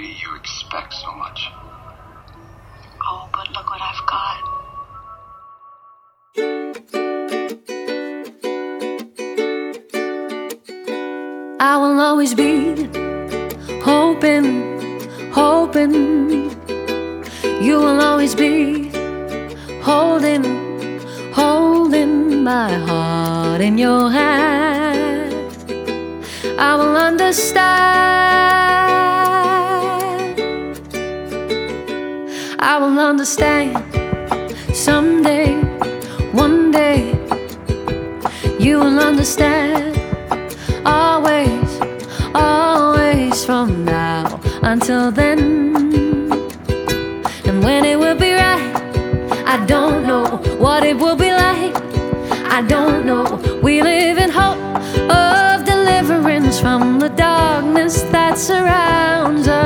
lady, you expect so much. Oh, but look what I've got. I will always be hoping, hoping. You will always be holding, holding my heart in your hand. I will understand. I will understand someday, one day. You will understand. Always, always from now until then. And when it will be right, I don't know what it will be like. I don't know. We live in hope of deliverance from the darkness that surrounds us.